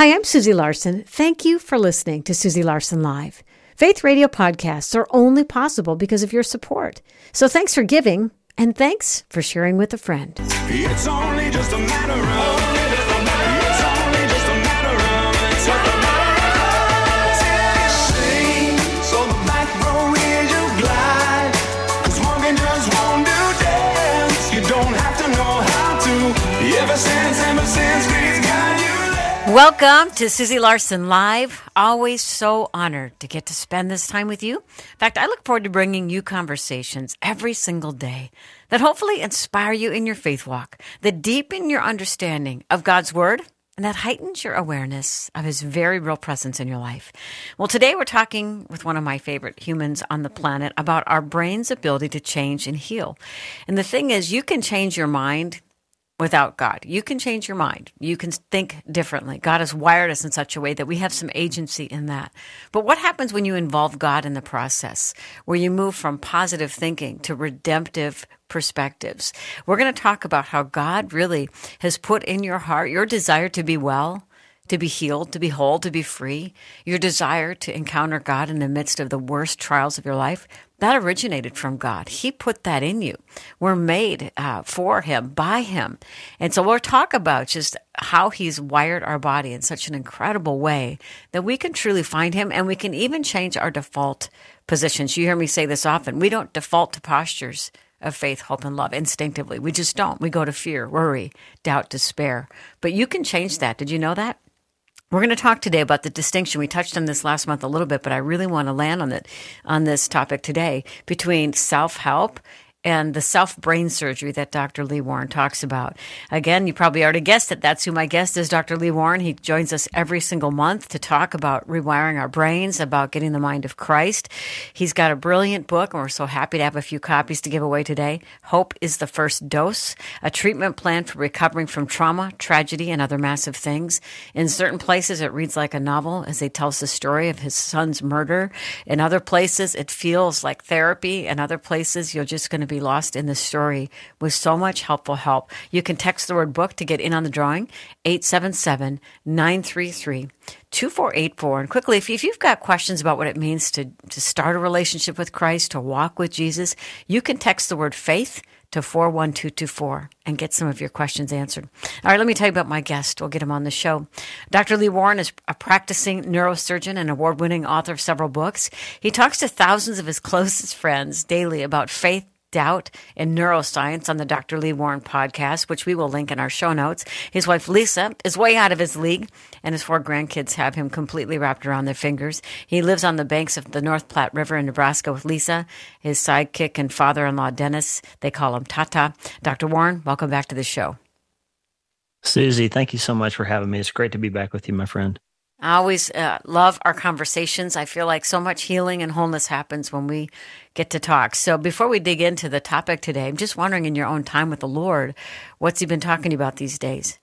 Hi, I'm Susie Larson. Thank you for listening to Susie Larson Live. Faith Radio podcasts are only possible because of your support. So thanks for giving, and thanks for sharing with a friend. It's only just a matter of it's only just a matter of sing, so the back row is you glide, 'cause walking just won't do dance. You don't have to know how to. Ever since God's got you there. Welcome to Susie Larson Live. Always so honored to get to spend this time with you. In fact, I look forward to bringing you conversations every single day that hopefully inspire you in your faith walk, that deepen your understanding of God's Word, and that heightens your awareness of His very real presence in your life. Well, today we're talking with one of my favorite humans on the planet about our brain's ability to change and heal. And the thing is, you can change your mind without God. You can change your mind. You can think differently. God has wired us in such a way that we have some agency in that. But what happens when you involve God in the process, where you move from positive thinking to redemptive perspectives? We're going to talk about how God really has put in your heart your desire to be well, to be healed, to be whole, to be free, your desire to encounter God in the midst of the worst trials of your life. That originated from God. He put that in you. We're made for Him, by Him. And so we'll talk about just how He's wired our body in such an incredible way that we can truly find Him, and we can even change our default positions. You hear me say this often. We don't default to postures of faith, hope, and love instinctively. We just don't. We go to fear, worry, doubt, despair. But you can change that. Did you know that? We're going to talk today about the distinction. We touched on this last month a little bit, but I really want to land on this topic today between self-help and the self-brain surgery that Dr. Lee Warren talks about. Again, you probably already guessed it. That's who my guest is, Dr. Lee Warren. He joins us every single month to talk about rewiring our brains, about getting the mind of Christ. He's got a brilliant book, and we're so happy to have a few copies to give away today. Hope is the First Dose, a treatment plan for recovering from trauma, tragedy, and other massive things. In certain places, it reads like a novel as he tells the story of his son's murder. In other places, it feels like therapy. In other places, you're just going to be lost in the story with so much helpful help. You can text the word book to get in on the drawing, 877-933-2484. And quickly, if you've got questions about what it means to start a relationship with Christ, to walk with Jesus, you can text the word faith to 41224 and get some of your questions answered. All right, let me tell you about my guest. We'll get him on the show. Dr. Lee Warren is a practicing neurosurgeon and award-winning author of several books. He talks to thousands of his closest friends daily about faith, doubt, and neuroscience on the Dr. Lee Warren podcast, which we will link in our show notes. His wife, Lisa, is way out of his league, and his 4 grandkids have him completely wrapped around their fingers. He lives on the banks of the North Platte River in Nebraska with Lisa, his sidekick and father-in-law, Dennis. They call him Tata. Dr. Warren, welcome back to the show. Susie, thank you so much for having me. It's great to be back with you, my friend. I always love our conversations. I feel like so much healing and wholeness happens when we get to talk. So before we dig into the topic today, I'm just wondering, in your own time with the Lord, what's He been talking about these days?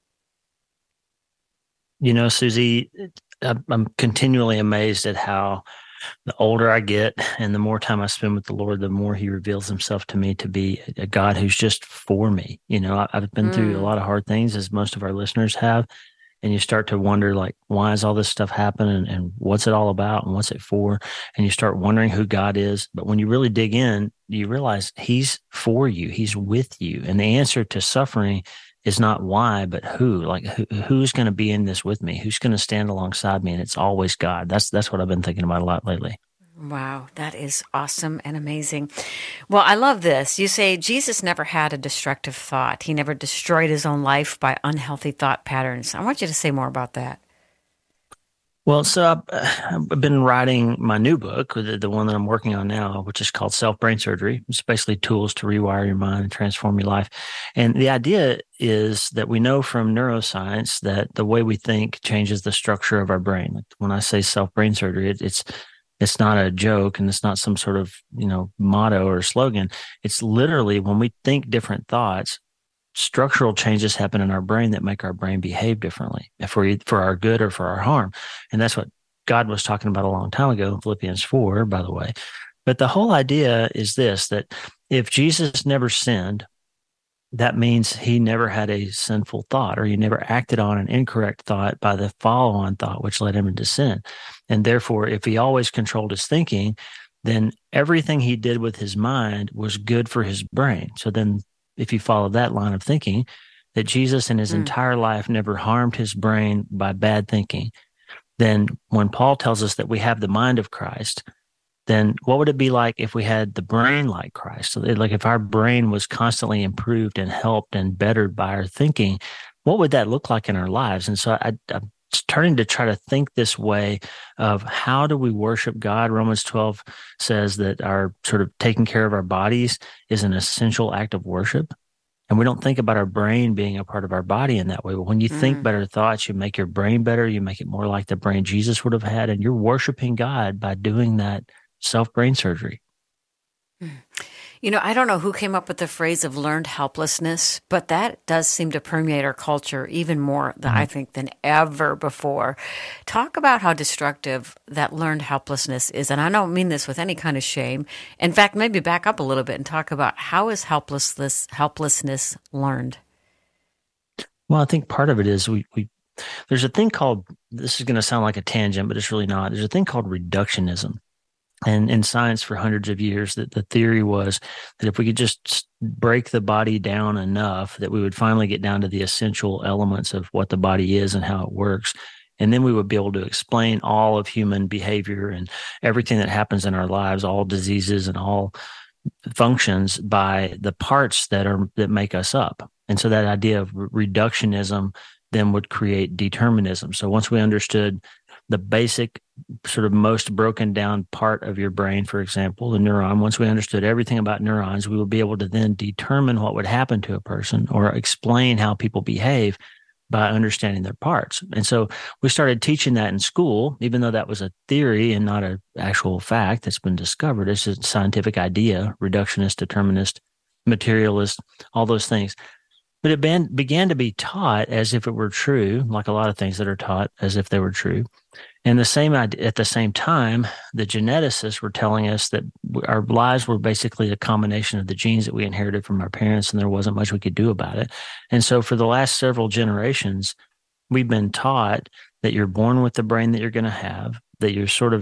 You know, Susie, I'm continually amazed at how the older I get and the more time I spend with the Lord, the more He reveals Himself to me to be a God who's just for me. You know, I've been through a lot of hard things, as most of our listeners have. And you start to wonder, like, why is all this stuff happening, and what's it all about, and what's it for? And you start wondering who God is. But when you really dig in, you realize He's for you. He's with you. And the answer to suffering is not why, but who. Like, who's going to be in this with me? Who's going to stand alongside me? And it's always God. That's what I've been thinking about a lot lately. Wow, that is awesome and amazing. Well, I love this. You say Jesus never had a destructive thought. He never destroyed His own life by unhealthy thought patterns. I want you to say more about that. Well, so I've been writing my new book, the one that I'm working on now, which is called Self-Brain Surgery. It's basically tools to rewire your mind and transform your life. And the idea is that we know from neuroscience that the way we think changes the structure of our brain. Like, when I say self-brain surgery, it's not a joke, and it's not some sort of, motto or slogan. It's literally, when we think different thoughts, structural changes happen in our brain that make our brain behave differently for our good or for our harm. And that's what God was talking about a long time ago in Philippians 4, by the way. But the whole idea is this, that if Jesus never sinned, that means he never had a sinful thought, or he never acted on an incorrect thought by the follow-on thought, which led him into sin. And therefore, if he always controlled his thinking, then everything he did with his mind was good for his brain. So then if you follow that line of thinking, that Jesus in his entire life never harmed his brain by bad thinking, then when Paul tells us that we have the mind of Christ, then what would it be like if we had the brain like Christ? So like if our brain was constantly improved and helped and bettered by our thinking, what would that look like in our lives? And so I'm turning to try to think this way of how do we worship God? Romans 12 says that our sort of taking care of our bodies is an essential act of worship. And we don't think about our brain being a part of our body in that way. But when you think better thoughts, you make your brain better. You make it more like the brain Jesus would have had. And you're worshiping God by doing that self-brain surgery. You know, I don't know who came up with the phrase of learned helplessness, but that does seem to permeate our culture even more, I think, than ever before. Talk about how destructive that learned helplessness is. And I don't mean this with any kind of shame. In fact, maybe back up a little bit and talk about how is helplessness learned? Well, I think part of it is we there's a thing called, this is going to sound like a tangent, but it's really not. There's a thing called reductionism. And in science for hundreds of years, that the theory was that if we could just break the body down enough, that we would finally get down to the essential elements of what the body is and how it works. And then we would be able to explain all of human behavior and everything that happens in our lives, all diseases and all functions, by the parts that make us up. And so that idea of reductionism then would create determinism. So once we understood the basic sort of most broken down part of your brain, for example, the neuron, once we understood everything about neurons, we would be able to then determine what would happen to a person or explain how people behave by understanding their parts. And so we started teaching that in school, even though that was a theory and not an actual fact that's been discovered. It's a scientific idea, reductionist, determinist, materialist, all those things. But it began to be taught as if it were true, like a lot of things that are taught as if they were true. And at the same time, the geneticists were telling us that our lives were basically a combination of the genes that we inherited from our parents, and there wasn't much we could do about it. And so for the last several generations, we've been taught that you're born with the brain that you're going to have, that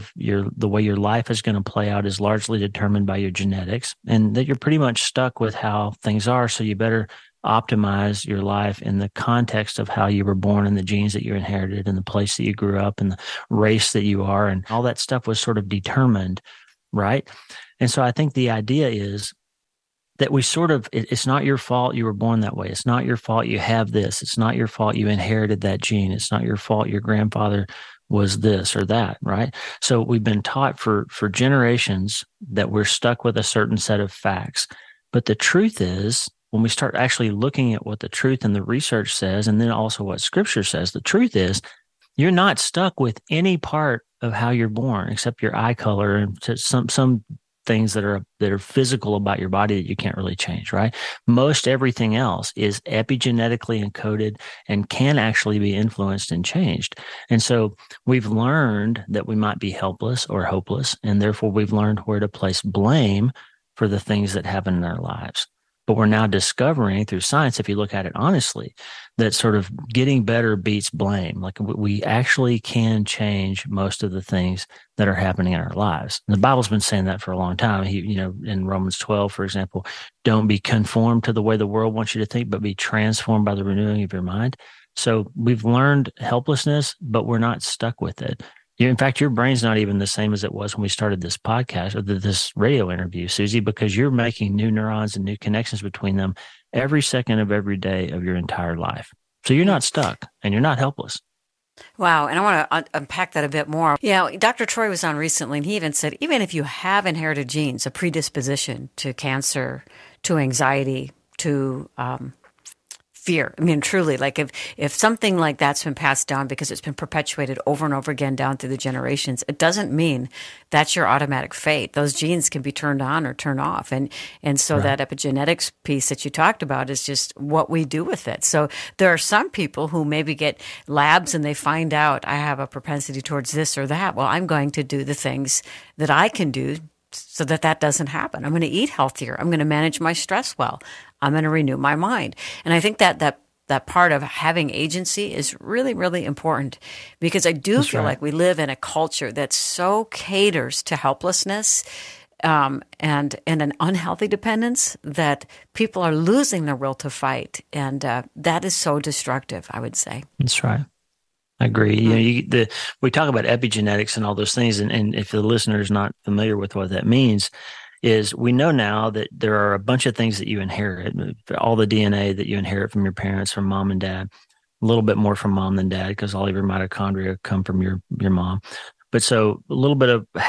the way your life is going to play out is largely determined by your genetics, and that you're pretty much stuck with how things are. So you better optimize your life in the context of how you were born and the genes that you inherited and the place that you grew up and the race that you are, and all that stuff was sort of determined, right? And so I think the idea is that it's not your fault you were born that way. It's not your fault you have this. It's not your fault you inherited that gene. It's not your fault your grandfather was this or that, right? So we've been taught for generations that we're stuck with a certain set of facts. But the truth is, when we start actually looking at what the truth and the research says, and then also what Scripture says, the truth is you're not stuck with any part of how you're born except your eye color and some things that are physical about your body that you can't really change, right? Most everything else is epigenetically encoded and can actually be influenced and changed. And so we've learned that we might be helpless or hopeless, and therefore we've learned where to place blame for the things that happen in our lives. But we're now discovering through science, if you look at it honestly, that sort of getting better beats blame. Like we actually can change most of the things that are happening in our lives. And the Bible's been saying that for a long time. In Romans 12, for example, don't be conformed to the way the world wants you to think, but be transformed by the renewing of your mind. So we've learned helplessness, but we're not stuck with it. In fact, your brain's not even the same as it was when we started this podcast or this radio interview, Susie, because you're making new neurons and new connections between them every second of every day of your entire life. So you're not stuck and you're not helpless. Wow. And I want to unpack that a bit more. Dr. Troy was on recently, and he even said, even if you have inherited genes, a predisposition to cancer, to anxiety, to fear. I mean, truly, like if something like that's been passed down because it's been perpetuated over and over again down through the generations, it doesn't mean that's your automatic fate. Those genes can be turned on or turned off. And so right. That epigenetics piece that you talked about is just what we do with it. So there are some people who maybe get labs and they find out I have a propensity towards this or that. Well, I'm going to do the things that I can do so that doesn't happen. I'm going to eat healthier. I'm going to manage my stress well. I'm going to renew my mind. And I think that part of having agency is really, really important, because I do feel like we live in a culture that so caters to helplessness and an unhealthy dependence that people are losing their will to fight. And that is so destructive, I would say. That's right. I agree. We talk about epigenetics and all those things, and if the listener is not familiar with what that means, is we know now that there are a bunch of things that you inherit, all the DNA that you inherit from your parents, from mom and dad, a little bit more from mom than dad, because all of your mitochondria come from your mom. But so a little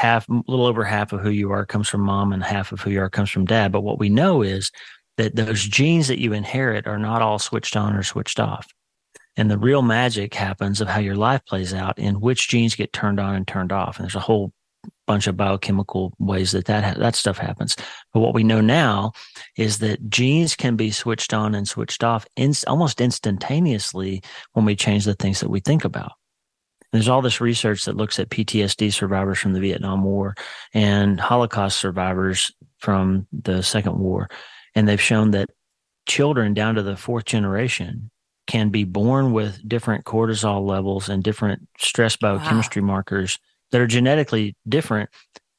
over half of who you are comes from mom, and half of who you are comes from dad. But what we know is that those genes that you inherit are not all switched on or switched off. And the real magic happens of how your life plays out in which genes get turned on and turned off. And there's a whole bunch of biochemical ways that stuff happens. But what we know now is that genes can be switched on and switched off almost instantaneously when we change the things that we think about. There's all this research that looks at PTSD survivors from the Vietnam War and Holocaust survivors from the Second War. And they've shown that children down to the fourth generation can be born with different cortisol levels and different stress biochemistry markers that are genetically different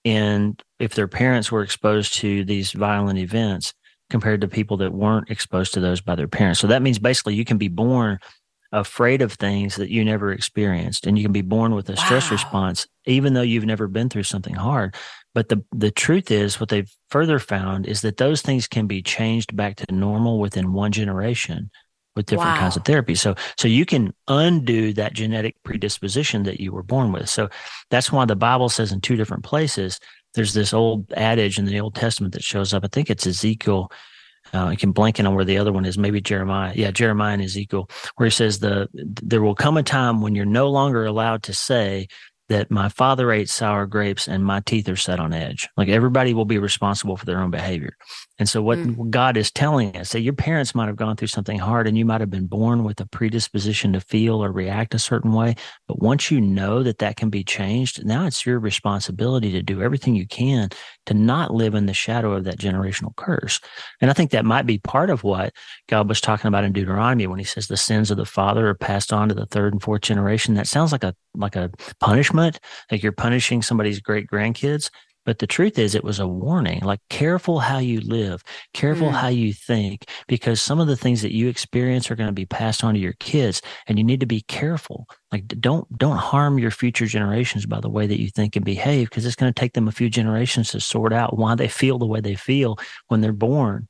in if their parents were exposed to these violent events compared to people that weren't exposed to those by their parents. So that means basically you can be born afraid of things that you never experienced, and you can be born with a stress response even though you've never been through something hard. But the truth is, what they've further found is that those things can be changed back to normal within one generation with different kinds of therapy. So you can undo that genetic predisposition that you were born with. So that's why the Bible says in two different places, there's this old adage in the Old Testament that shows up. I think it's Ezekiel. I can blank on where the other one is, maybe Jeremiah. Yeah, Jeremiah and Ezekiel, where he says there will come a time when you're no longer allowed to say that my father ate sour grapes and my teeth are set on edge. Like, everybody will be responsible for their own behavior. And so what God is telling us, that your parents might have gone through something hard and you might have been born with a predisposition to feel or react a certain way. But once you know that can be changed, now it's your responsibility to do everything you can to not live in the shadow of that generational curse. And I think that might be part of what God was talking about in Deuteronomy when he says the sins of the father are passed on to the third and fourth generation. That sounds like a punishment, like you're punishing somebody's great grandkids. But the truth is, it was a warning, like, careful how you live, careful how you think, because some of the things that you experience are going to be passed on to your kids, and you need to be careful. Like, don't harm your future generations by the way that you think and behave, because it's going to take them a few generations to sort out why they feel the way they feel when they're born.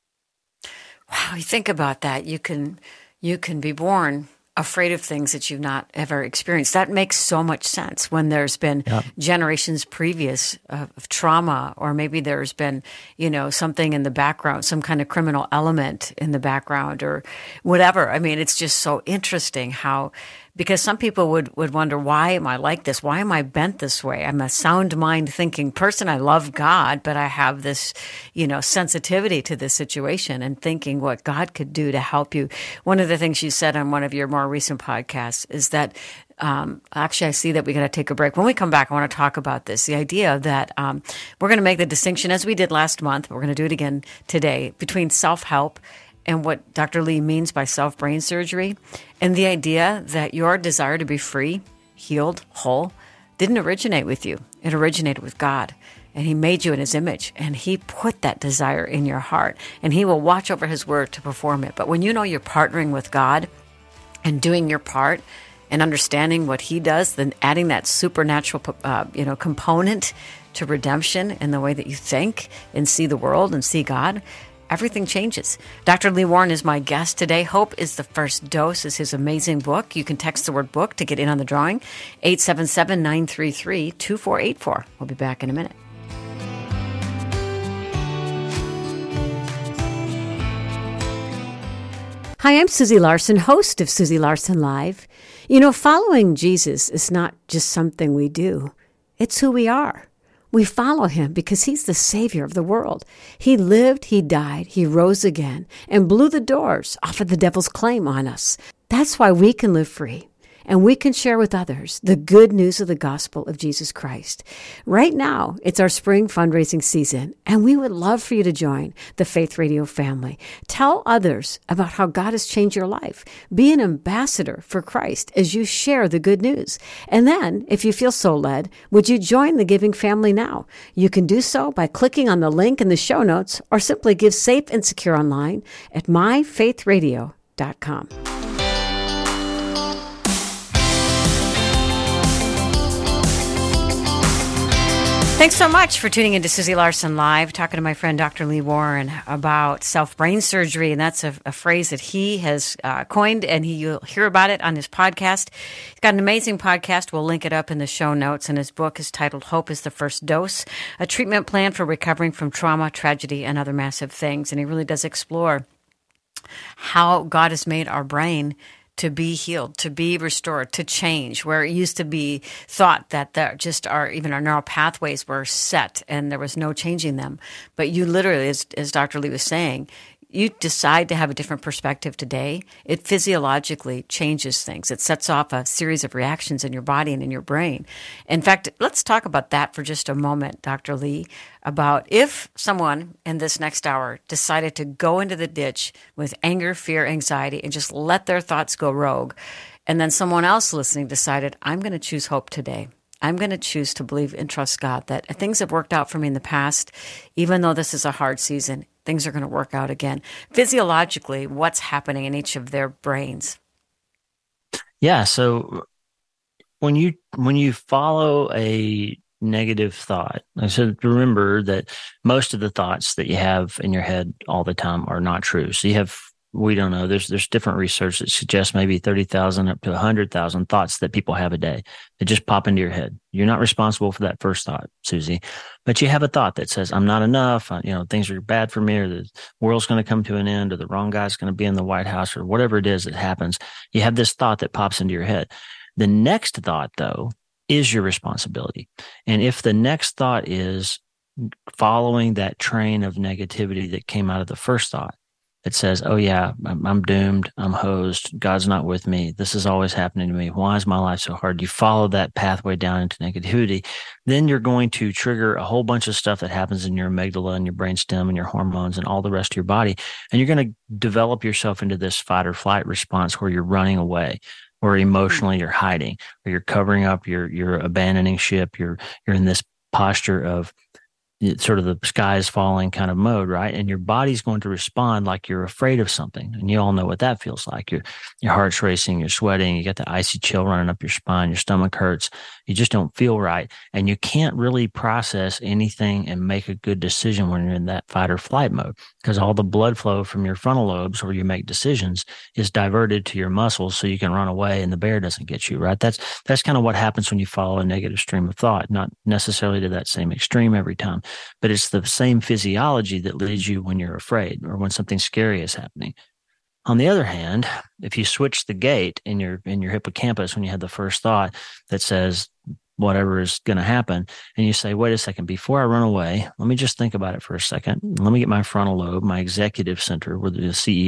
Wow, you think about that. You can be born afraid of things that you've not ever experienced. That makes so much sense when there's been generations previous of trauma, or maybe there's been, something in the background, some kind of criminal element in the background or whatever. I mean, it's just so interesting because some people would wonder, why am I like this? Why am I bent this way? I'm a sound mind thinking person. I love God, but I have this, sensitivity to this situation and thinking what God could do to help you. One of the things you said on one of your more recent podcasts is that, actually, I see that we got to take a break. When we come back, I want to talk about this, the idea that we're going to make the distinction, as we did last month, but we're going to do it again today, between self-help and what Dr. Lee means by self-brain surgery, and the idea that your desire to be free, healed, whole, didn't originate with you. It originated with God, and he made you in his image, and he put that desire in your heart, and he will watch over his word to perform it. But when you know you're partnering with God and doing your part and understanding what he does, then adding that supernatural, component to redemption in the way that you think and see the world and see God, everything changes. Dr. Lee Warren is my guest today. Hope is the First Dose is his amazing book. You can text the word book to get in on the drawing. 877-933-2484. We'll be back in a minute. Hi, I'm Susie Larson, host of Susie Larson Live. Following Jesus is not just something we do. It's who we are. We follow him because he's the Savior of the world. He lived, he died, he rose again, and blew the doors off of the devil's claim on us. That's why we can live free and we can share with others the good news of the gospel of Jesus Christ. Right now, it's our spring fundraising season, and we would love for you to join the Faith Radio family. Tell others about how God has changed your life. Be an ambassador for Christ as you share the good news. And then, if you feel so led, would you join the giving family now? You can do so by clicking on the link in the show notes, or simply give safe and secure online at myfaithradio.com. Thanks so much for tuning into Susie Larson Live, talking to my friend Dr. Lee Warren about self-brain surgery, and that's a phrase that he has coined, and you'll hear about it on his podcast. He's got an amazing podcast. We'll link it up in the show notes, and his book is titled Hope is the First Dose, a treatment plan for recovering from trauma, tragedy, and other massive things. And he really does explore how God has made our brain to be healed, to be restored, to change, where it used to be thought that even our neural pathways were set and there was no changing them. But you literally, as Dr. Lee was saying, you decide to have a different perspective today, it physiologically changes things. It sets off a series of reactions in your body and in your brain. In fact, let's talk about that for just a moment, Dr. Lee, about if someone in this next hour decided to go into the ditch with anger, fear, anxiety, and just let their thoughts go rogue, and then someone else listening decided, I'm going to choose hope today. I'm going to choose to believe and trust God that things have worked out for me in the past, even though this is a hard season. Things are going to work out again. Physiologically, what's happening in each of their brains? Yeah. So when you follow a negative thought, I said, remember that most of the thoughts that you have in your head all the time are not true. So we don't know. There's different research that suggests maybe 30,000 up to 100,000 thoughts that people have a day that just pop into your head. You're not responsible for that first thought, Susie, but you have a thought that says, I'm not enough. Things are bad for me, or the world's going to come to an end, or the wrong guy's going to be in the White House, or whatever it is that happens. You have this thought that pops into your head. The next thought, though, is your responsibility. And if the next thought is following that train of negativity that came out of the first thought, it says, oh yeah, I'm doomed. I'm hosed. God's not with me. This is always happening to me. Why is my life so hard? You follow that pathway down into negativity. Then you're going to trigger a whole bunch of stuff that happens in your amygdala and your brainstem and your hormones and all the rest of your body. And you're going to develop yourself into this fight or flight response where you're running away, or emotionally you're hiding, or you're covering up, you're abandoning ship. You're in this posture of sort of the sky is falling kind of mode, right? And your body's going to respond like you're afraid of something. And you all know what that feels like. Your heart's racing, you're sweating, you got the icy chill running up your spine, your stomach hurts, you just don't feel right. And you can't really process anything and make a good decision when you're in that fight or flight mode, because all the blood flow from your frontal lobes where you make decisions is diverted to your muscles so you can run away and the bear doesn't get you, right? That's kind of what happens when you follow a negative stream of thought, not necessarily to that same extreme every time. But it's the same physiology that leads you when you're afraid or when something scary is happening. On the other hand, if you switch the gate in your hippocampus when you have the first thought that says whatever is going to happen, and you say, wait a second, before I run away, let me just think about it for a second. Let me get my frontal lobe, my executive center where the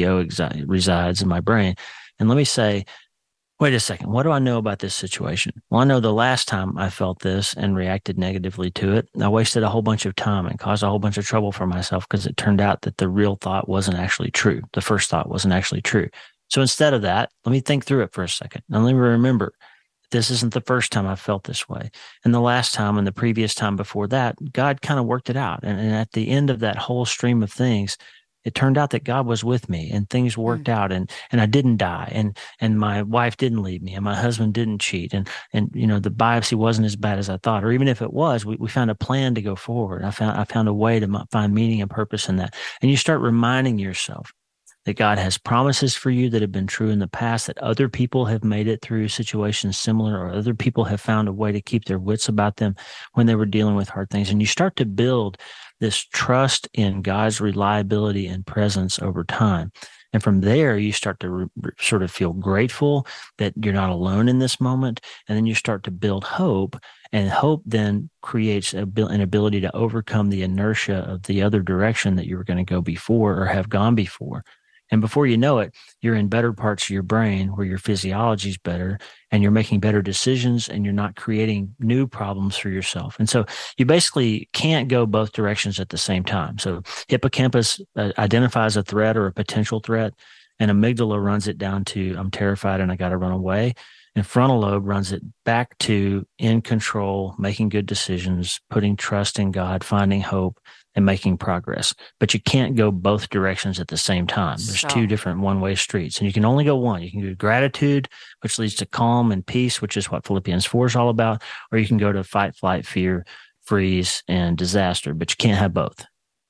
CEO resides in my brain. And let me say, wait a second, what do I know about this situation? Well, I know the last time I felt this and reacted negatively to it, I wasted a whole bunch of time and caused a whole bunch of trouble for myself because it turned out that the real thought wasn't actually true. The first thought wasn't actually true. So instead of that, let me think through it for a second. And let me remember, this isn't the first time I felt this way. And the last time and the previous time before that, God kind of worked it out. And at the end of that whole stream of things, it turned out that God was with me and things worked out and I didn't die and my wife didn't leave me and my husband didn't cheat and the biopsy wasn't as bad as I thought, or even if it was, we found a plan to go forward. I found a way to find meaning and purpose in that. And you start reminding yourself that God has promises for you that have been true in the past, that other people have made it through situations similar, or other people have found a way to keep their wits about them when they were dealing with hard things. And you start to build this trust in God's reliability and presence over time. And from there, you start to sort of feel grateful that you're not alone in this moment. And then you start to build hope, and hope then creates an ability to overcome the inertia of the other direction that you were going to go before or have gone before. And before you know it, you're in better parts of your brain where your physiology is better and you're making better decisions and you're not creating new problems for yourself. And so you basically can't go both directions at the same time. So hippocampus identifies a threat or a potential threat, and amygdala runs it down to, I'm terrified and I got to run away. And frontal lobe runs it back to in control, making good decisions, putting trust in God, finding hope, and making progress. But you can't go both directions at the same time. There's two different one-way streets, and you can only go one. You can do gratitude, which leads to calm and peace, which is what Philippians 4 is all about, or you can go to fight, flight, fear, freeze, and disaster, but you can't have both.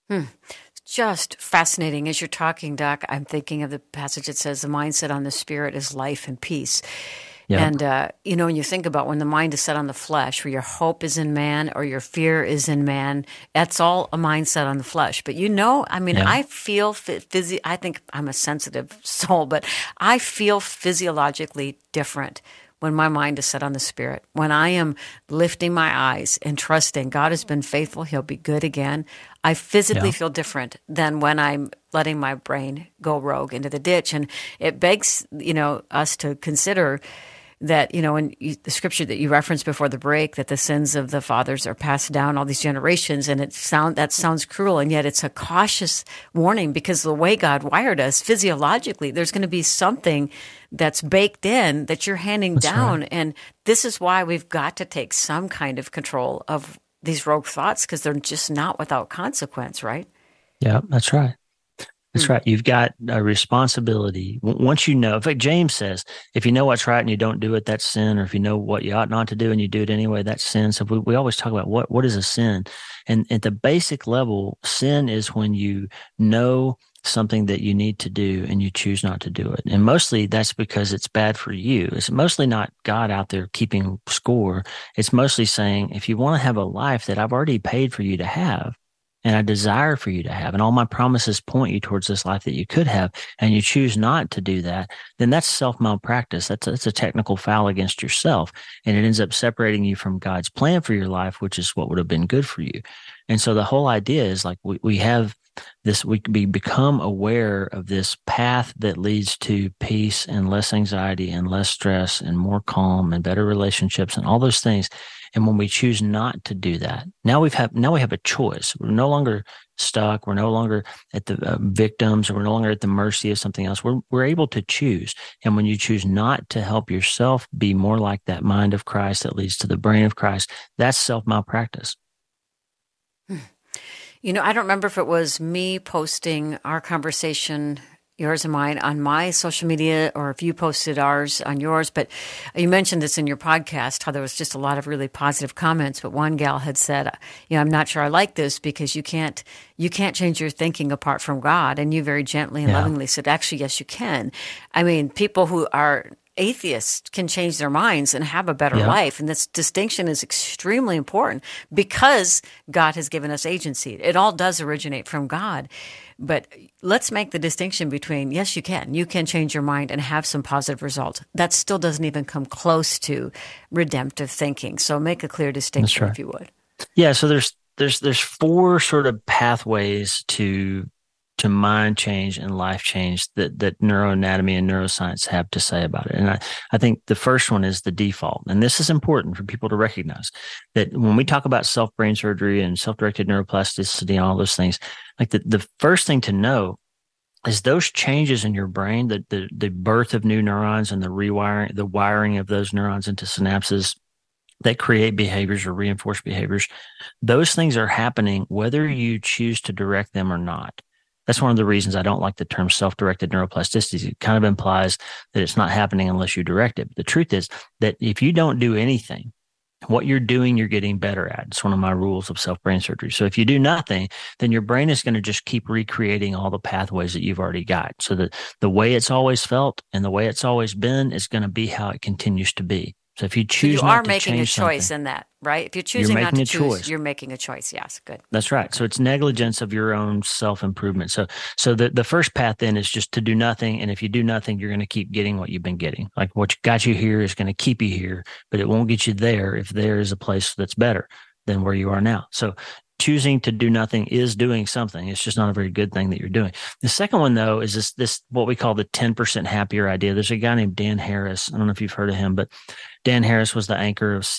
Just fascinating. As you're talking, Doc, I'm thinking of the passage that says the mindset on the spirit is life and peace. Yep. And, when you think about when the mind is set on the flesh, where your hope is in man or your fear is in man, that's all a mindset on the flesh. But I feel, I think I'm a sensitive soul, but I feel physiologically different when my mind is set on the spirit. When I am lifting my eyes and trusting God has been faithful, he'll be good again, I physically feel different than when I'm letting my brain go rogue into the ditch. And it begs, us to consider that, in the scripture that you referenced before the break, that the sins of the fathers are passed down all these generations, and that sounds cruel, and yet it's a cautious warning, because the way God wired us physiologically, there's going to be something that's baked in that you're handing down. Right. And this is why we've got to take some kind of control of these rogue thoughts, because they're just not without consequence, right? Yeah, that's right. That's right. You've got a responsibility. Once you know, in fact, James says, if you know what's right and you don't do it, that's sin. Or if you know what you ought not to do and you do it anyway, that's sin. So we always talk about what is a sin. And at the basic level, sin is when you know something that you need to do and you choose not to do it. And mostly that's because it's bad for you. It's mostly not God out there keeping score. It's mostly saying, if you want to have a life that I've already paid for you to have, and I desire for you to have, and all my promises point you towards this life that you could have, and you choose not to do that, then that's self-malpractice. That's a technical foul against yourself, and it ends up separating you from God's plan for your life, which is what would have been good for you. And so the whole idea is like we have this, we become aware of this path that leads to peace and less anxiety and less stress and more calm and better relationships and all those things. And when we choose not to do that, now we have a choice. We're no longer stuck. We're no longer at the victims, or we're no longer at the mercy of something else. We're able to choose. And when you choose not to help yourself be more like that mind of Christ that leads to the brain of Christ, that's self-malpractice. I don't remember if it was me posting our conversation, yours and mine, on my social media, or if you posted ours on yours, but you mentioned this in your podcast, how there was just a lot of really positive comments. But one gal had said, I'm not sure I like this, because you can't change your thinking apart from God. And you very gently and lovingly said, actually, yes, you can. I mean, people who are atheists can change their minds and have a better life. And this distinction is extremely important, because God has given us agency. It all does originate from God. But let's make the distinction between, yes, you can change your mind and have some positive results. That still doesn't even come close to redemptive thinking. So make a clear distinction, if you would. Yeah. So there's four sort of pathways to mind change and life change that neuroanatomy and neuroscience have to say about it. And I think the first one is the default. And this is important for people to recognize, that when we talk about self-brain surgery and self-directed neuroplasticity and all those things, like the first thing to know is those changes in your brain, the birth of new neurons and the wiring of those neurons into synapses that create behaviors or reinforce behaviors, those things are happening whether you choose to direct them or not. That's one of the reasons I don't like the term self-directed neuroplasticity. It kind of implies that it's not happening unless you direct it. But the truth is that if you don't do anything, what you're doing, you're getting better at. It's one of my rules of self-brain surgery. So if you do nothing, then your brain is going to just keep recreating all the pathways that you've already got. So that the way it's always felt and the way it's always been is going to be how it continues to be. So if you choose not to change something, you are making a choice in that, right? If you're choosing not to choose, you're making a choice. Yes, good. That's right. So it's negligence of your own self-improvement. So the first path then is just to do nothing. And if you do nothing, you're going to keep getting what you've been getting. Like what got you here is going to keep you here, but it won't get you there if there is a place that's better than where you are now. So choosing to do nothing is doing something. It's just not a very good thing that you're doing. The second one, though, is this what we call the 10% happier idea. There's a guy named Dan Harris. I don't know if you've heard of him, but Dan Harris was the anchor of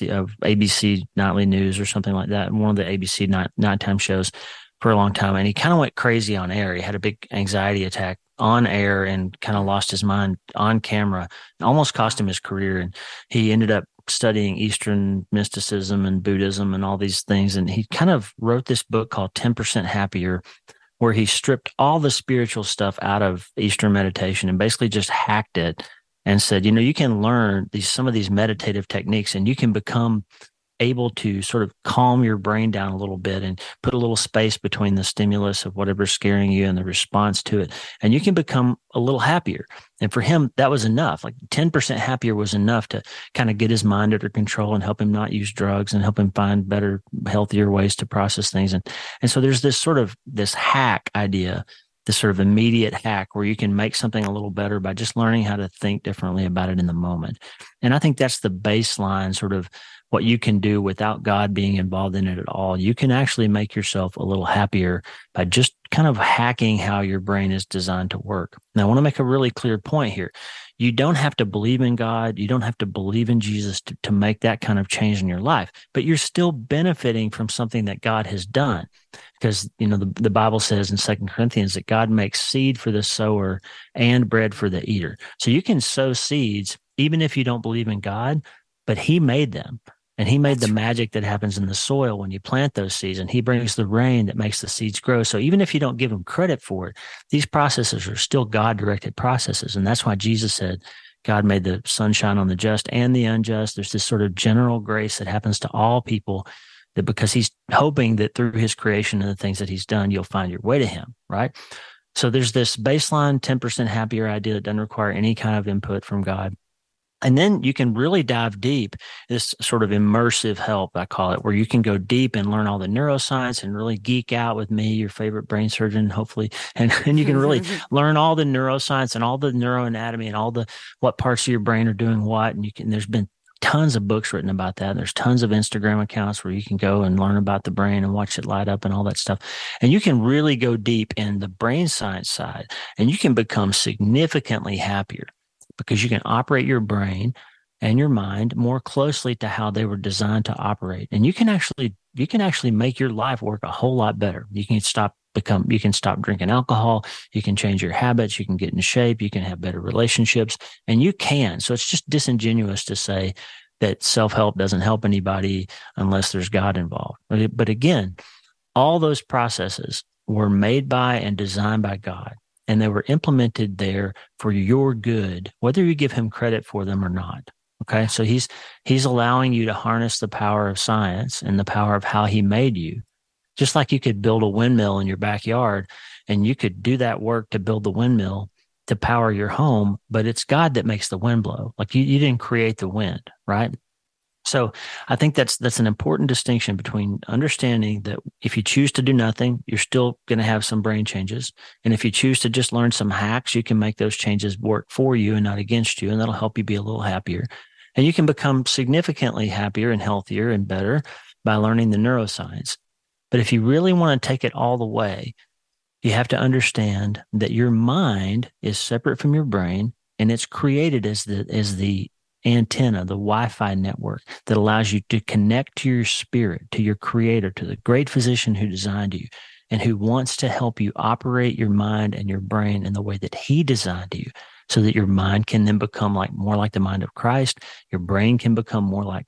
ABC Nightly News or something like that, one of the ABC nighttime shows for a long time. And he kind of went crazy on air. He had a big anxiety attack on air and kind of lost his mind on camera. It almost cost him his career. And he ended up studying Eastern mysticism and Buddhism and all these things. And he kind of wrote this book called 10% Happier, where he stripped all the spiritual stuff out of Eastern meditation and basically just hacked it and said, you can learn some of these meditative techniques and you can become able to sort of calm your brain down a little bit and put a little space between the stimulus of whatever's scaring you and the response to it. And you can become a little happier. And for him, that was enough. Like 10% happier was enough to kind of get his mind under control and help him not use drugs and help him find better, healthier ways to process things. And so there's this hack idea, this sort of immediate hack where you can make something a little better by just learning how to think differently about it in the moment. And I think that's the baseline sort of what you can do without God being involved in it at all. You can actually make yourself a little happier by just kind of hacking how your brain is designed to work. Now, I want to make a really clear point here. You don't have to believe in God. You don't have to believe in Jesus to make that kind of change in your life, but you're still benefiting from something that God has done. Because, the Bible says in 2 Corinthians that God makes seed for the sower and bread for the eater. So you can sow seeds even if you don't believe in God, but he made them. And he made the magic that happens in the soil when you plant those seeds, and he brings the rain that makes the seeds grow. So even if you don't give him credit for it, these processes are still God-directed processes. And that's why Jesus said, God made the sunshine on the just and the unjust. There's this sort of general grace that happens to all people, that because he's hoping that through his creation and the things that he's done, you'll find your way to him, right? So there's this baseline 10% happier idea that doesn't require any kind of input from God. And then you can really dive deep, this sort of immersive help, I call it, where you can go deep and learn all the neuroscience and really geek out with me, your favorite brain surgeon, hopefully. And you can really learn all the neuroscience and all the neuroanatomy and all what parts of your brain are doing what. And there's been tons of books written about that. There's tons of Instagram accounts where you can go and learn about the brain and watch it light up and all that stuff. And you can really go deep in the brain science side, and you can become significantly happier, because you can operate your brain and your mind more closely to how they were designed to operate. And you can actually make your life work a whole lot better. You can stop drinking alcohol. You can change your habits. You can get in shape. You can have better relationships, and you can. So it's just disingenuous to say that self-help doesn't help anybody unless there's God involved. But again, all those processes were made by and designed by God. And they were implemented there for your good, whether you give him credit for them or not. Okay. So he's allowing you to harness the power of science and the power of how he made you. Just like you could build a windmill in your backyard, and you could do that work to build the windmill to power your home, but it's God that makes the wind blow. Like you didn't create the wind, right? So I think that's an important distinction between understanding that if you choose to do nothing, you're still going to have some brain changes. And if you choose to just learn some hacks, you can make those changes work for you and not against you. And that'll help you be a little happier. And you can become significantly happier and healthier and better by learning the neuroscience. But if you really want to take it all the way, you have to understand that your mind is separate from your brain, and it's created as the antenna, the Wi-Fi network that allows you to connect to your spirit, to your creator, to the great physician who designed you and who wants to help you operate your mind and your brain in the way that he designed you, so that your mind can then become more like the mind of Christ. Your brain can become more like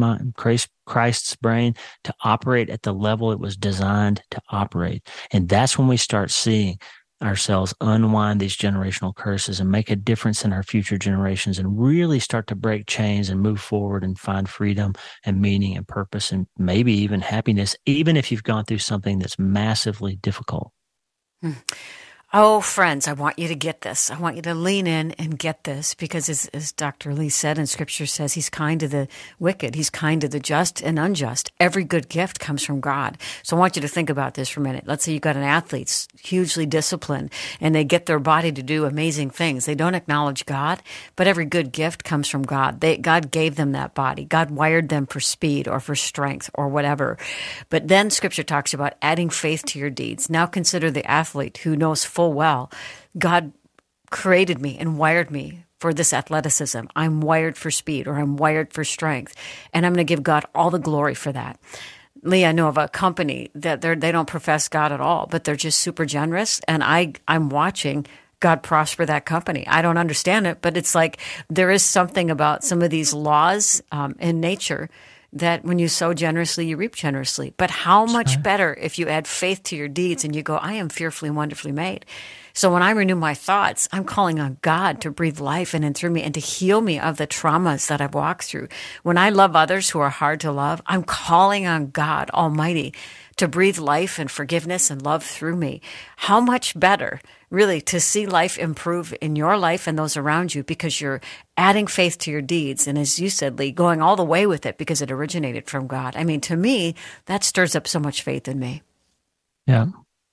Christ's brain, to operate at the level it was designed to operate. And that's when we start seeing ourselves unwind these generational curses and make a difference in our future generations, and really start to break chains and move forward and find freedom and meaning and purpose, and maybe even happiness, even if you've gone through something that's massively difficult. Oh, friends, I want you to get this. I want you to lean in and get this because as Dr. Lee said and Scripture says, he's kind to the wicked. He's kind to the just and unjust. Every good gift comes from God. So I want you to think about this for a minute. Let's say you've got an athlete hugely disciplined and they get their body to do amazing things. They don't acknowledge God, but every good gift comes from God. God gave them that body. God wired them for speed or for strength or whatever. But then Scripture talks about adding faith to your deeds. Now consider the athlete who knows full well, God created me and wired me for this athleticism. I'm wired for speed or I'm wired for strength. And I'm going to give God all the glory for that. Lee, I know of a company that they don't profess God at all, but they're just super generous. And I'm watching God prosper that company. I don't understand it, but it's like there is something about some of these laws in nature that when you sow generously, you reap generously. But how much better if you add faith to your deeds and you go, I am fearfully and wonderfully made. So when I renew my thoughts, I'm calling on God to breathe life in and through me and to heal me of the traumas that I've walked through. When I love others who are hard to love, I'm calling on God Almighty to breathe life and forgiveness and love through me. How much better, really, to see life improve in your life and those around you because you're adding faith to your deeds. And as you said, Lee, going all the way with it because it originated from God. I mean, to me, that stirs up so much faith in me. Yeah,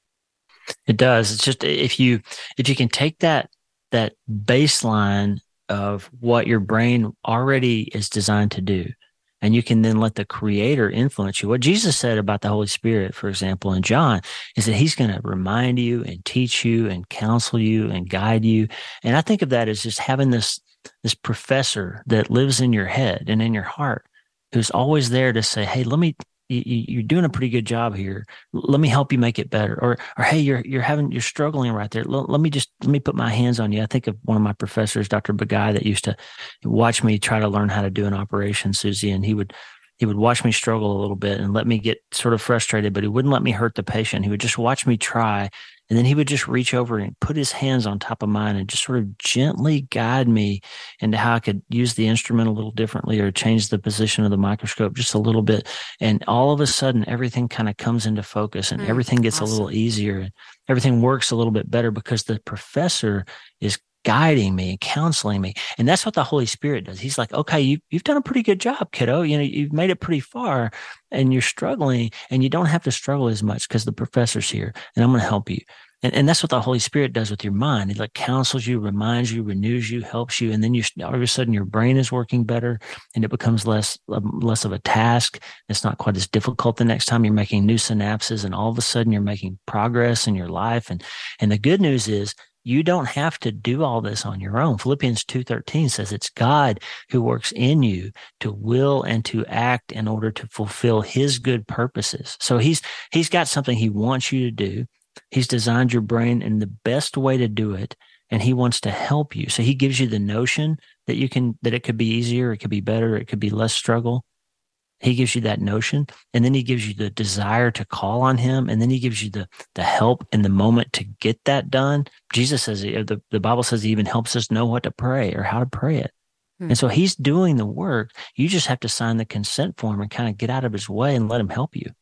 it does. It's just if you can take that baseline of what your brain already is designed to do, and you can then let the Creator influence you. What Jesus said about the Holy Spirit, for example, in John, is that he's going to remind you and teach you and counsel you and guide you. And I think of that as just having this professor that lives in your head and in your heart, who's always there to say, hey, you're doing a pretty good job here. Let me help you make it better. Or hey, you're struggling right there. Let me put my hands on you. I think of one of my professors, Dr. Bagai, that used to watch me try to learn how to do an operation, Susie, and he would watch me struggle a little bit and let me get sort of frustrated, but he wouldn't let me hurt the patient. He would just watch me try. And then he would just reach over and put his hands on top of mine and just sort of gently guide me into how I could use the instrument a little differently or change the position of the microscope just a little bit. And all of a sudden, everything kind of comes into focus and everything gets awesome. A little easier and everything works a little bit better because the professor is guiding me and counseling me. And that's what the Holy Spirit does. He's like, okay, you've done a pretty good job, kiddo. You've made it pretty far and you're struggling and you don't have to struggle as much because the professor's here and I'm going to help you. And that's what the Holy Spirit does with your mind. It like counsels you, reminds you, renews you, helps you. And then all of a sudden your brain is working better and it becomes less of a task. It's not quite as difficult the next time. You're making new synapses and all of a sudden you're making progress in your life. And the good news is you don't have to do all this on your own. Philippians 2:13 says it's God who works in you to will and to act in order to fulfill his good purposes. So he's got something he wants you to do. He's designed your brain in the best way to do it, and he wants to help you. So he gives you the notion that it could be easier, it could be better, it could be less struggle. He gives you that notion, and then he gives you the desire to call on him, and then he gives you the help in the moment to get that done. Jesus says, the Bible says he even helps us know what to pray or how to pray it. And so he's doing the work. You just have to sign the consent form and kind of get out of his way and let him help you.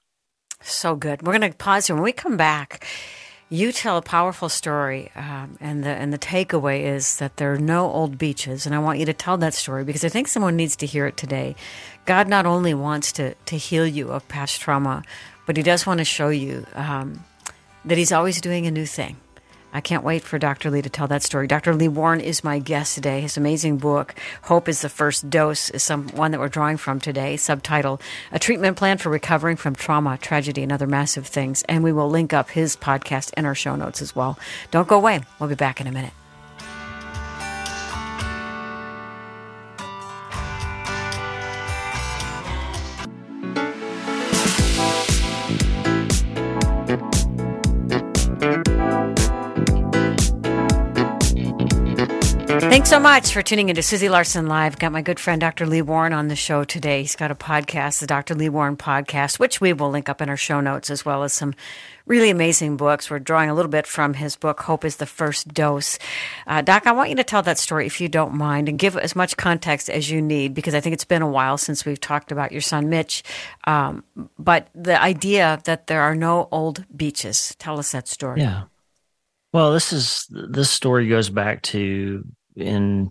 So good. We're going to pause here. When we come back, you tell a powerful story, and the takeaway is that there are no old beaches. And I want you to tell that story because I think someone needs to hear it today. God not only wants to heal you of past trauma, but he does want to show you that he's always doing a new thing. I can't wait for Dr. Lee to tell that story. Dr. Lee Warren is my guest today. His amazing book, Hope is the First Dose, is one that we're drawing from today, subtitled, A Treatment Plan for Recovering from Trauma, Tragedy, and Other Massive Things. And we will link up his podcast in our show notes as well. Don't go away. We'll be back in a minute. Thanks so much for tuning into Susie Larson Live. Got my good friend Dr. Lee Warren on the show today. He's got a podcast, the Dr. Lee Warren Podcast, which we will link up in our show notes, as well as some really amazing books. We're drawing a little bit from his book, Hope is the First Dose. Doc, I want you to tell that story, if you don't mind, and give as much context as you need, because I think it's been a while since we've talked about your son, Mitch. But the idea that there are no old beaches. Tell us that story. Yeah. Well, this story goes back to in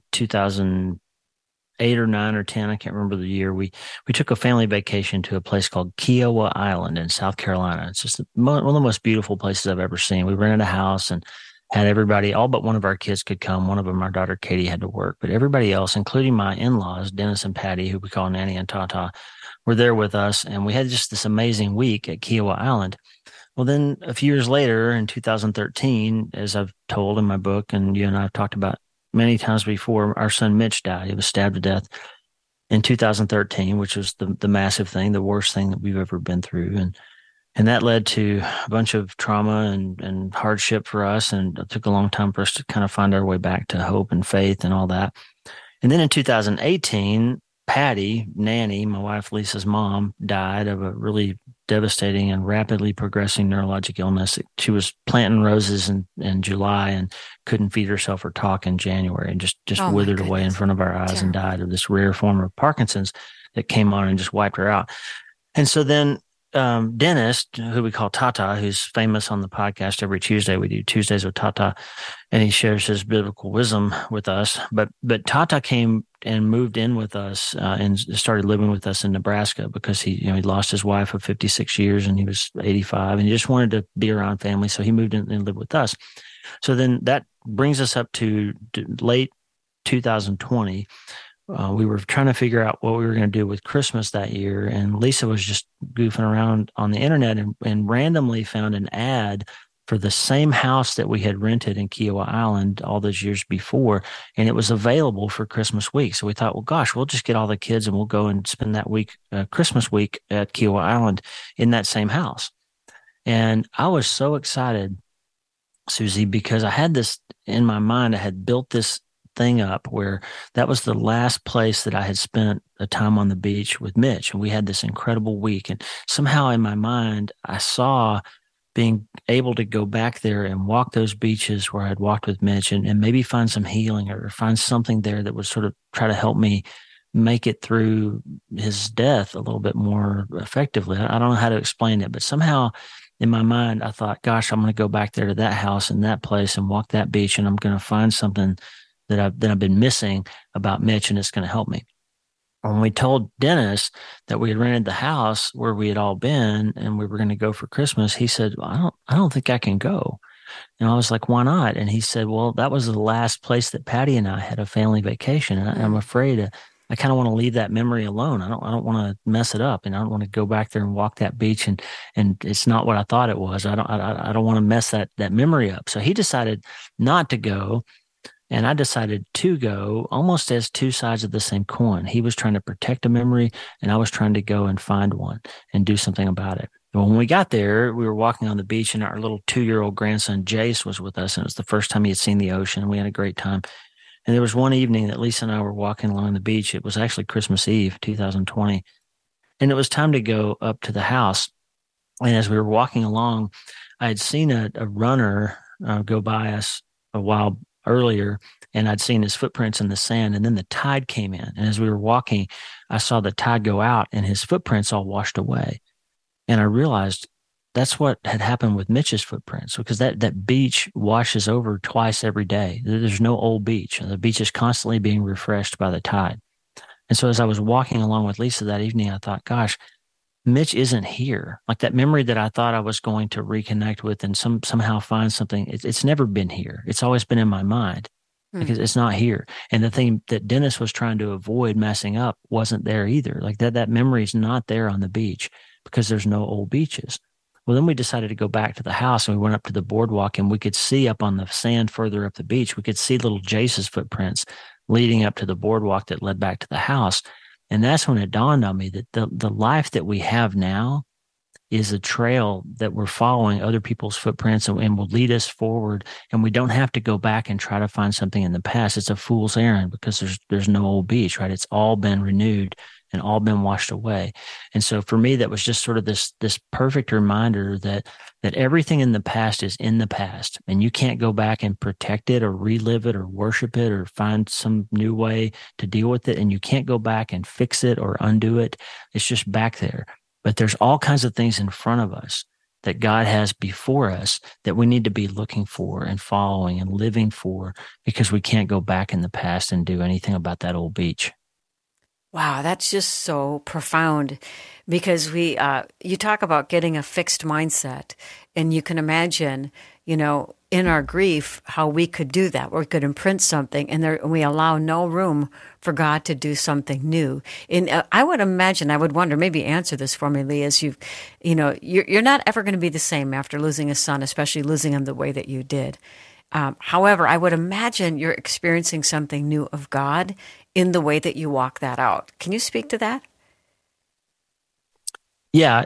2008 or 9 or 10. I can't remember the year. We took a family vacation to a place called Kiowa Island in South Carolina. It's just one of the most beautiful places I've ever seen. We rented a house and had everybody, all but one of our kids could come. One of them, our daughter Katie, had to work, but everybody else, including my in-laws, Dennis and Patty, who we call Nanny and Tata, were there with us. And we had just this amazing week at Kiowa Island. Well, then a few years later in 2013, as I've told in my book, and you and I have talked about many times before, our son Mitch died. He was stabbed to death in 2013, which was the massive thing, the worst thing that we've ever been through. And that led to a bunch of trauma and hardship for us. And it took a long time for us to kind of find our way back to hope and faith and all that. And then in 2018, Patty, Nanny, my wife Lisa's mom, died of a really devastating and rapidly progressing neurologic illness. She was planting roses in July and couldn't feed herself or talk in January, and just Oh, my withered away in goodness. front of our eyes and Terrible. died of this rare form of Parkinson's that came on and just wiped her out. And so then Dennis, who we call Tata, who's famous on the podcast every Tuesday, we do Tuesdays with Tata, and he shares his biblical wisdom with us. But Tata came and moved in with us and started living with us in Nebraska because he lost his wife of 56 years and he was 85 and he just wanted to be around family, so he moved in and lived with us. So then that brings us up to late 2020. We were trying to figure out what we were going to do with Christmas that year. And Lisa was just goofing around on the internet and randomly found an ad for the same house that we had rented in Kiowa Island all those years before. And it was available for Christmas week. So we thought, well, gosh, we'll just get all the kids and we'll go and spend that week, Christmas week at Kiowa Island in that same house. And I was so excited, Susie, because I had this in my mind. I had built this thing up where that was the last place that I had spent a time on the beach with Mitch. And we had this incredible week. And somehow in my mind, I saw being able to go back there and walk those beaches where I'd walked with Mitch and maybe find some healing or find something there that would sort of try to help me make it through his death a little bit more effectively. I don't know how to explain it, but somehow in my mind, I thought, gosh, I'm going to go back there to that house and that place and walk that beach, and I'm going to find something that I've been missing about Mitch, and it's going to help me. When we told Dennis that we had rented the house where we had all been and we were going to go for Christmas, he said, well, I don't think I can go. And I was like, why not? And he said, well, that was the last place that Patty and I had a family vacation. And I'm afraid I kind of want to leave that memory alone. I don't want to mess it up, and I don't want to go back there and walk that beach and it's not what I thought it was. I don't want to mess that memory up. So he decided not to go. And I decided to go, almost as two sides of the same coin. He was trying to protect a memory, and I was trying to go and find one and do something about it. When we got there, we were walking on the beach, and our little 2-year-old grandson, Jace, was with us. And it was the first time he had seen the ocean, and we had a great time. And there was one evening that Lisa and I were walking along the beach. It was actually Christmas Eve, 2020. And it was time to go up to the house. And as we were walking along, I had seen a runner go by us a while earlier, and I'd seen his footprints in the sand, and then the tide came in. And as we were walking, I saw the tide go out and his footprints all washed away. And I realized that's what had happened with Mitch's footprints, because that beach washes over twice every day. There's no old beach. The beach is constantly being refreshed by the tide. And so as I was walking along with Lisa that evening, I thought, gosh, Mitch isn't here. Like that memory that I thought I was going to reconnect with and somehow find something, it's never been here. It's always been in my mind because it's not here. And the thing that Dennis was trying to avoid messing up wasn't there either. Like that memory is not there on the beach because there's no old beaches. Well, then we decided to go back to the house, and we went up to the boardwalk, and we could see up on the sand further up the beach, we could see little Jace's footprints leading up to the boardwalk that led back to the house. And that's when it dawned on me that the life that we have now is a trail that we're following other people's footprints and will lead us forward. And we don't have to go back and try to find something in the past. It's a fool's errand because there's no old beach, right? It's all been renewed and all been washed away. And so for me, that was just sort of this perfect reminder that everything in the past is in the past, and you can't go back and protect it or relive it or worship it or find some new way to deal with it. And you can't go back and fix it or undo it. It's just back there. But there's all kinds of things in front of us that God has before us that we need to be looking for and following and living for, because we can't go back in the past and do anything about that old beach. Wow, that's just so profound, because you talk about getting a fixed mindset, and you can imagine, in our grief, how we could do that. We could imprint something, and we allow no room for God to do something new. And I would imagine, I would wonder, maybe answer this for me, Lee, as you're not ever going to be the same after losing a son, especially losing him the way that you did. However, I would imagine you're experiencing something new of God in the way that you walk that out. Can you speak to that? Yeah,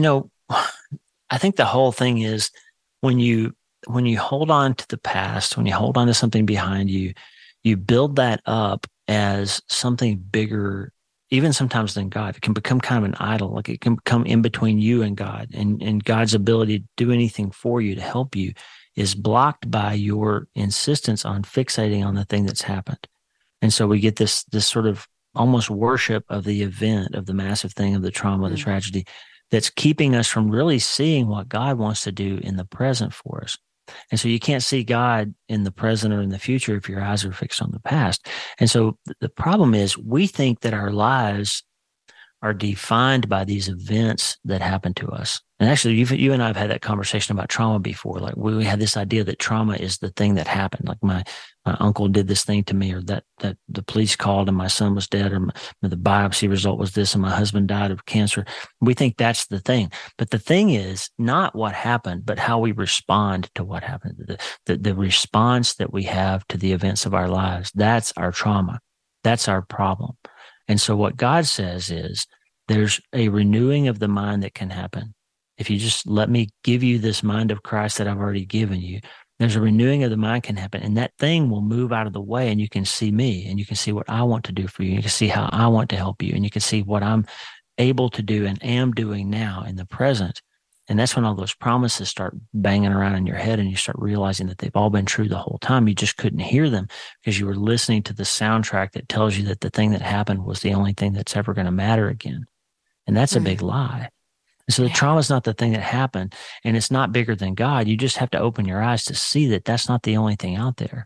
I think the whole thing is when you hold on to the past, when you hold on to something behind you, you build that up as something bigger, even sometimes than God. It can become kind of an idol. Like it can become in between you and God, and God's ability to do anything for you, to help you, is blocked by your insistence on fixating on the thing that's happened. And so we get this sort of almost worship of the event, of the massive thing, of the trauma, the tragedy, that's keeping us from really seeing what God wants to do in the present for us. And so you can't see God in the present or in the future if your eyes are fixed on the past. And so the problem is we think that our lives are defined by these events that happen to us. And actually, you and I have had that conversation about trauma before. Like we had this idea that trauma is the thing that happened. Like my uncle did this thing to me, or that the police called and my son was dead, or the biopsy result was this, and my husband died of cancer. We think that's the thing. But the thing is not what happened, but how we respond to what happened. The response that we have to the events of our lives, that's our trauma. That's our problem. And so what God says is there's a renewing of the mind that can happen. If you just let me give you this mind of Christ that I've already given you, there's a renewing of the mind can happen, and that thing will move out of the way, and you can see me, and you can see what I want to do for you. You can see how I want to help you, and you can see what I'm able to do and am doing now in the present. And that's when all those promises start banging around in your head, and you start realizing that they've all been true the whole time. You just couldn't hear them because you were listening to the soundtrack that tells you that the thing that happened was the only thing that's ever going to matter again. And that's a big lie. And so the trauma is not the thing that happened, and it's not bigger than God. You just have to open your eyes to see that that's not the only thing out there.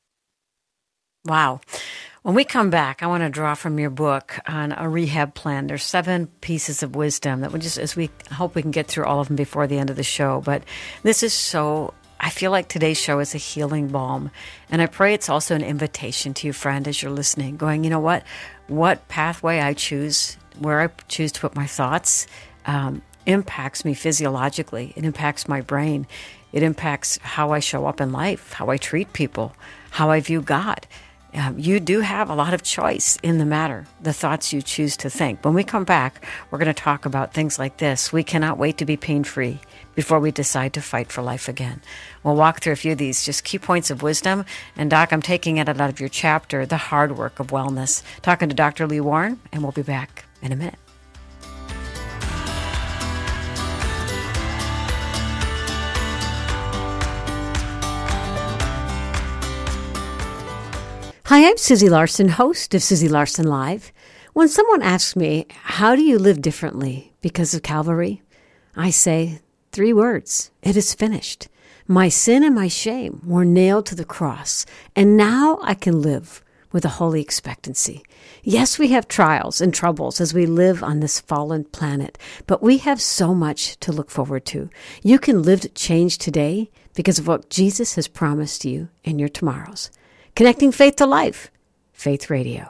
Wow. When we come back, I want to draw from your book on a rehab plan. There's 7 pieces of wisdom that we hope we can get through all of them before the end of the show. But this is I feel like today's show is a healing balm. And I pray it's also an invitation to you, friend, as you're listening, going, you know what pathway I choose, where I choose to put my thoughts, impacts me physiologically. It impacts my brain. It impacts how I show up in life, how I treat people, how I view God. You do have a lot of choice in the matter, the thoughts you choose to think. When we come back, we're going to talk about things like this. We cannot wait to be pain-free before we decide to fight for life again. We'll walk through a few of these, just key points of wisdom. And Doc, I'm taking it out of your chapter, The Hard Work of Wellness. Talking to Dr. Lee Warren, and we'll be back in a minute. Hi, I'm Susie Larson, host of Susie Larson Live. When someone asks me, how do you live differently because of Calvary? I say 3 words. It is finished. My sin and my shame were nailed to the cross, and now I can live with a holy expectancy. Yes, we have trials and troubles as we live on this fallen planet, but we have so much to look forward to. You can live to change today because of what Jesus has promised you in your tomorrows. Connecting faith to life. Faith Radio.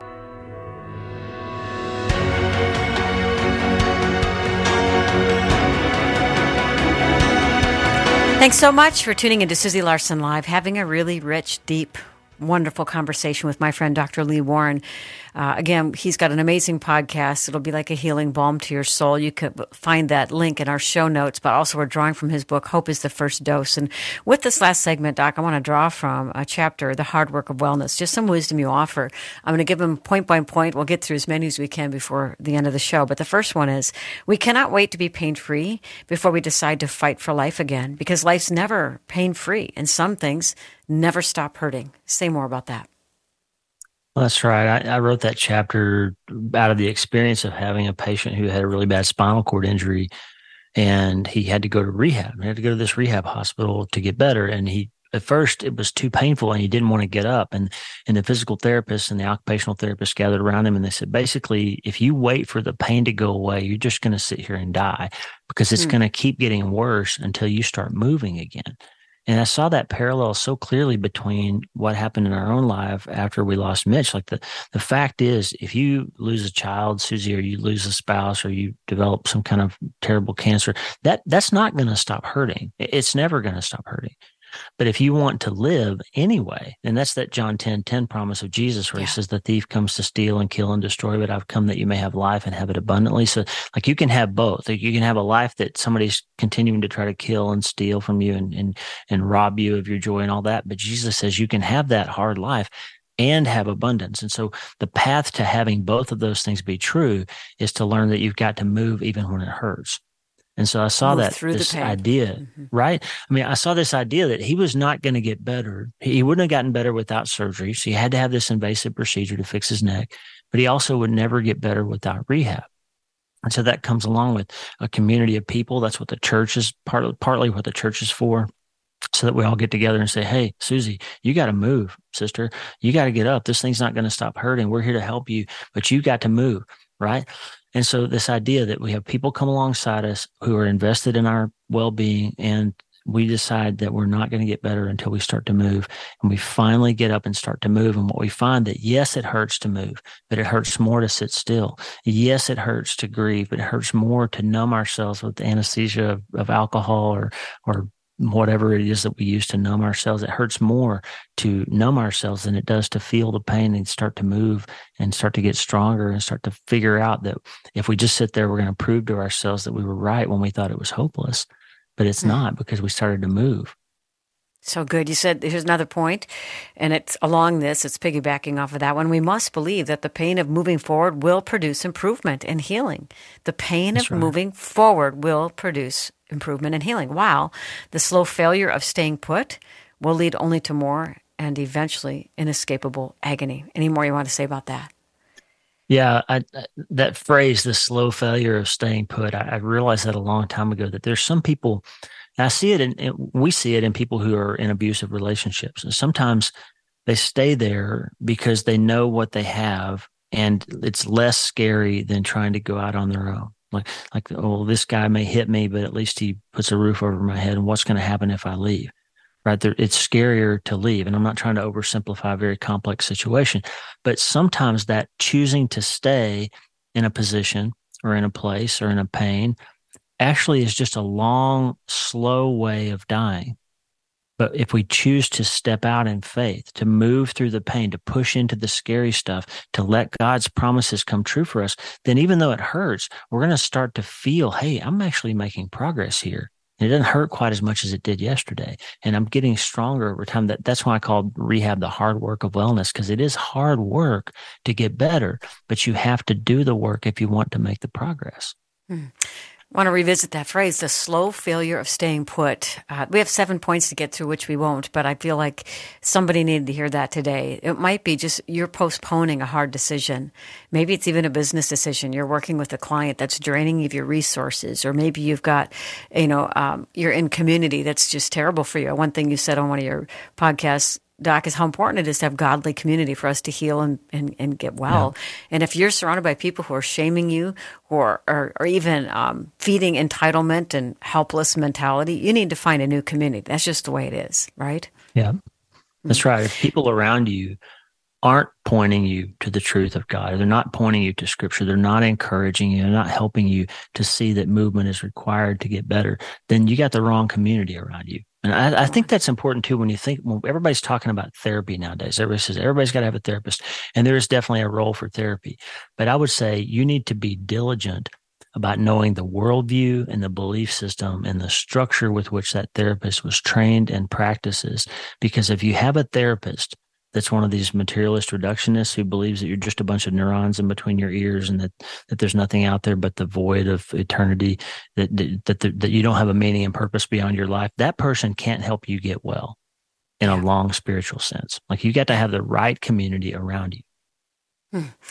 Thanks so much for tuning into Susie Larson Live, having a really rich, deep, wonderful conversation with my friend Dr. Lee Warren. Again, he's got an amazing podcast. It'll be like a healing balm to your soul. You could find that link in our show notes, but also we're drawing from his book, Hope is the First Dose. And with this last segment, Doc, I want to draw from a chapter, The Hard Work of Wellness, just some wisdom you offer. I'm going to give them point by point. We'll get through as many as we can before the end of the show. But the first one is, we cannot wait to be pain-free before we decide to fight for life again, because life's never pain-free, and some things never stop hurting. Say more about that. Well, that's right. I wrote that chapter out of the experience of having a patient who had a really bad spinal cord injury and he had to go to rehab. He had to go to this rehab hospital to get better. And at first it was too painful and he didn't want to get up. And the physical therapist and the occupational therapist gathered around him and they said, basically, if you wait for the pain to go away, you're just going to sit here and die because it's going to keep getting worse until you start moving again. And I saw that parallel so clearly between what happened in our own life after we lost Mitch. Like the fact is, if you lose a child, Susie, or you lose a spouse, or you develop some kind of terrible cancer, that's not going to stop hurting. It's never going to stop hurting. But if you want to live anyway, and that's that John 10:10 promise of Jesus where he says the thief comes to steal and kill and destroy, but I've come that you may have life and have it abundantly. So like you can have both. Like you can have a life that somebody's continuing to try to kill and steal from you and rob you of your joy and all that. But Jesus says you can have that hard life and have abundance. And so the path to having both of those things be true is to learn that you've got to move even when it hurts. And so I saw this idea, right? I mean, I saw this idea that he was not going to get better. He wouldn't have gotten better without surgery. So he had to have this invasive procedure to fix his neck, but he also would never get better without rehab. And so that comes along with a community of people. That's what the church is, partly what the church is for, so that we all get together and say, hey, Susie, you got to move, sister. You got to get up. This thing's not going to stop hurting. We're here to help you, but you got to move, right? And so this idea that we have people come alongside us who are invested in our well-being, and we decide that we're not going to get better until we start to move, and we finally get up and start to move. And what we find that, yes, it hurts to move, but it hurts more to sit still. Yes, it hurts to grieve, but it hurts more to numb ourselves with anesthesia of alcohol or whatever it is that we use to numb ourselves. It hurts more to numb ourselves than it does to feel the pain and start to move and start to get stronger and start to figure out that if we just sit there, we're going to prove to ourselves that we were right when we thought it was hopeless. But it's not, because we started to move. So good. You said, here's another point, and it's along this, it's piggybacking off of that one. We must believe that the pain of moving forward will produce improvement and healing. The pain of moving forward will produce improvement and healing. Wow. The slow failure of staying put will lead only to more and eventually inescapable agony. Any more you want to say about that? Yeah, that phrase, the slow failure of staying put, I realized that a long time ago, that there's some people, I see it, we see it in people who are in abusive relationships. And sometimes they stay there because they know what they have, and it's less scary than trying to go out on their own. Like, oh, this guy may hit me, but at least he puts a roof over my head. And what's going to happen if I leave? Right there, it's scarier to leave. And I'm not trying to oversimplify a very complex situation, but sometimes that choosing to stay in a position or in a place or in a pain actually is just a long, slow way of dying. But if we choose to step out in faith, to move through the pain, to push into the scary stuff, to let God's promises come true for us, then even though it hurts, we're going to start to feel, hey, I'm actually making progress here. And it doesn't hurt quite as much as it did yesterday. And I'm getting stronger over time. That's why I call rehab the hard work of wellness, because it is hard work to get better, but you have to do the work if you want to make the progress. I want to revisit that phrase, the slow failure of staying put. We have 7 points to get through, which we won't, but I feel like somebody needed to hear that today. It might be just you're postponing a hard decision. Maybe it's even a business decision. You're working with a client that's draining you of your resources, or maybe you've got, you're in community that's just terrible for you. One thing you said on one of your podcasts, Doc, is how important it is to have godly community for us to heal and get well. Yeah. And if you're surrounded by people who are shaming you or even feeding entitlement and helpless mentality, you need to find a new community. That's just the way it is, right? Yeah, that's right. If people around you aren't pointing you to the truth of God, or they're not pointing you to Scripture, they're not encouraging you, they're not helping you to see that movement is required to get better, then you got the wrong community around you. And I think that's important too. When everybody's talking about therapy nowadays, everybody says everybody's got to have a therapist, and there is definitely a role for therapy. But I would say you need to be diligent about knowing the worldview and the belief system and the structure with which that therapist was trained and practices. Because if you have a therapist that's one of these materialist reductionists who believes that you're just a bunch of neurons in between your ears, and that there's nothing out there but the void of eternity, that you don't have a meaning and purpose beyond your life, that person can't help you get well in a long spiritual sense. Like, you got to have the right community around you.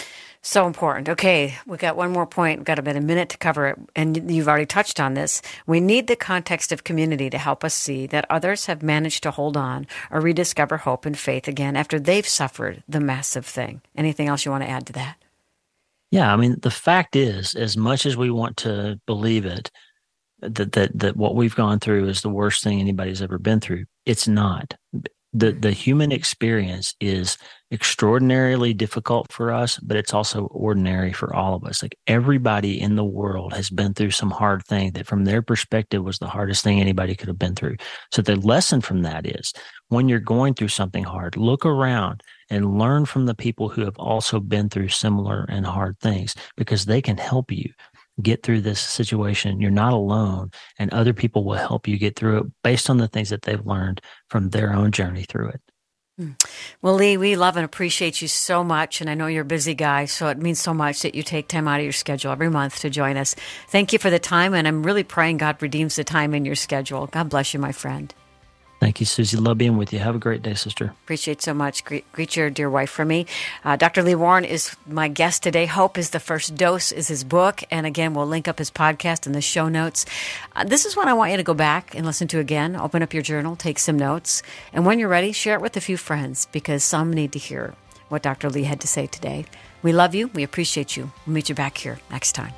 So important. Okay, we got one more point. We've got about a minute to cover it, and you've already touched on this. We need the context of community to help us see that others have managed to hold on or rediscover hope and faith again after they've suffered the massive thing. Anything else you want to add to that? Yeah, I mean, the fact is, as much as we want to believe it, that what we've gone through is the worst thing anybody's ever been through, it's not. The human experience is extraordinarily difficult for us, but it's also ordinary for all of us. Like everybody in the world has been through some hard thing that from their perspective was the hardest thing anybody could have been through. So the lesson from that is when you're going through something hard, look around and learn from the people who have also been through similar and hard things, because they can help you get through this situation. You're not alone, and other people will help you get through it based on the things that they've learned from their own journey through it. Well, Lee, we love and appreciate you so much, and I know you're a busy guy, so it means so much that you take time out of your schedule every month to join us. Thank you for the time, and I'm really praying God redeems the time in your schedule. God bless you, my friend. Thank you, Susie. Love being with you. Have a great day, sister. Appreciate so much. Greet your dear wife for me. Dr. Lee Warren is my guest today. Hope is the First Dose is his book. And again, we'll link up his podcast in the show notes. This is one I want you to go back and listen to again. Open up your journal, take some notes. And when you're ready, share it with a few friends, because some need to hear what Dr. Lee had to say today. We love you. We appreciate you. We'll meet you back here next time.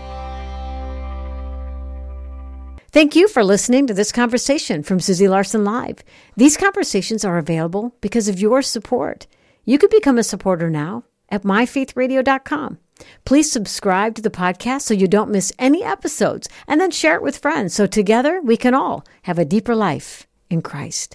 Thank you for listening to this conversation from Susie Larson Live. These conversations are available because of your support. You can become a supporter now at myfaithradio.com. Please subscribe to the podcast so you don't miss any episodes, and then share it with friends so together we can all have a deeper life in Christ.